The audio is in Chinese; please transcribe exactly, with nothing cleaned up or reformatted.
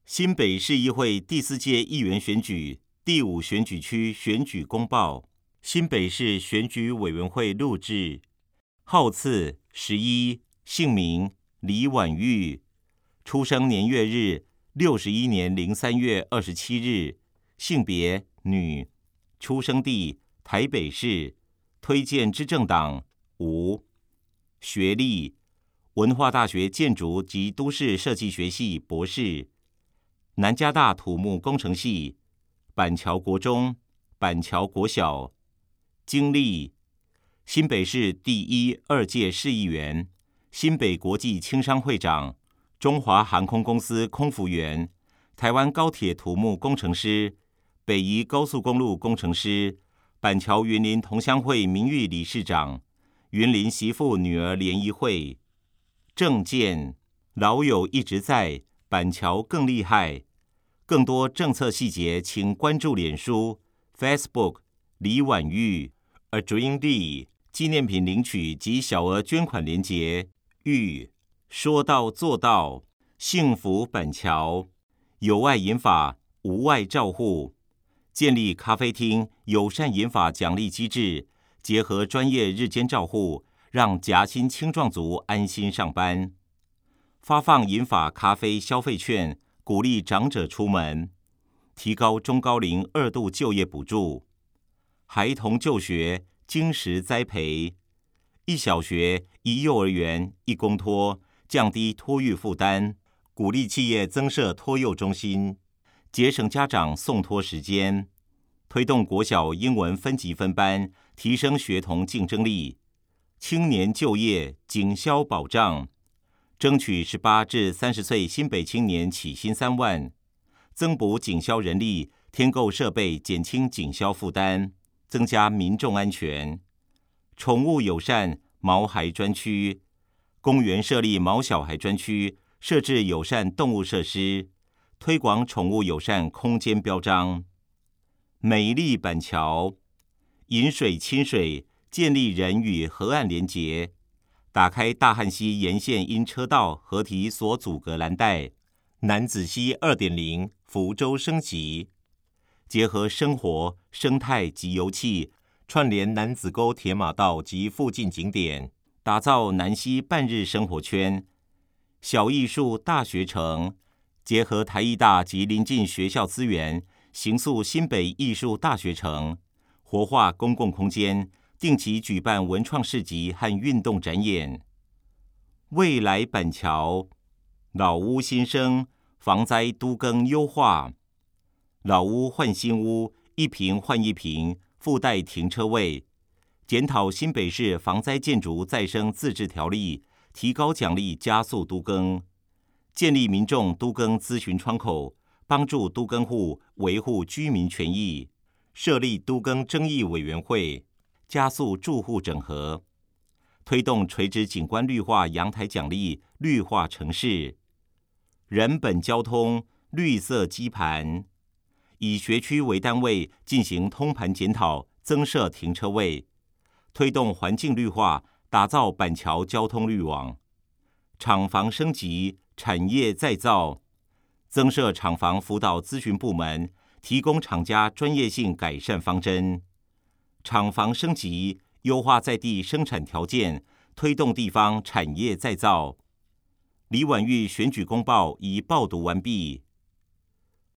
新北市议会第四届议员选举第五选举区选举公报，新北市选举委员会录制，号次十一，姓名李婉玉，出生年月日六十一年零三月二十七日，性别女，出生地台北市，推荐之政党无，学历文化大学建筑及都市设计学系博士，南加大土木工程系，板桥国中、板桥国小。经历新北市第一、二届市议员，新北国际青商会长，中华航空公司空服员，台湾高铁土木工程师，北宜高速公路工程师，板桥云林同乡会名誉理事长，云林媳妇女儿联谊会。政见老友一直在，板桥更厉害。更多政策细节，请关注脸书、Facebook 李婉玉。A Dream D 纪念品领取及小额捐款连结。玉说到做到，幸福板桥有爱银发，无碍照护，建立咖啡厅友善银发奖励机制，结合专业日间照护，让夹心青壮族安心上班。发放银发咖啡消费券，鼓励长者出门，提高中高龄二度就业补助，孩童就学精实栽培，一小学一幼儿园一公托，降低托育负担，鼓励企业增设托幼中心，节省家长送托时间，推动国小英文分级分班，提升学童竞争力，青年就业警消保障，争取十八至三十岁新北青年起薪三万，增补警消人力，添购设备，减轻警消负担，增加民众安全。宠物友善毛孩专区，公园设立毛小孩专区，设置友善动物设施，推广宠物友善空间标章。美丽板桥，饮水亲水，建立人与河岸连结，打开大汉溪沿线因车道河堤所阻隔蓝带，楠梓溪 二点零 福州升级，结合生活、生态及游憩，串联楠梓沟铁马道及附近景点，打造南溪半日生活圈。小艺术大学城，结合台艺大及邻近学校资源，形塑新北艺术大学城，活化公共空间，定期举办文创市集和运动展演。未来板桥，老屋新生，防灾都更优化，老屋换新屋，一坪换一坪，附带停车位，检讨新北市防灾建筑再生自治条例，提高奖励，加速都更，建立民众都更咨询窗口，帮助都更户维护居民权益，设立都更争议委员会，加速住户整合，推动垂直景观绿化阳台奖励，绿化城市，人本交通绿色基盘，以学区为单位进行通盘检讨，增设停车位，推动环境绿化，打造板桥交通绿网，厂房升级，产业再造，增设厂房辅导咨询部门，提供厂家专业性改善方针，厂房升级，优化在地生产条件，推动地方产业再造。李婉玉选举公报已报读完毕。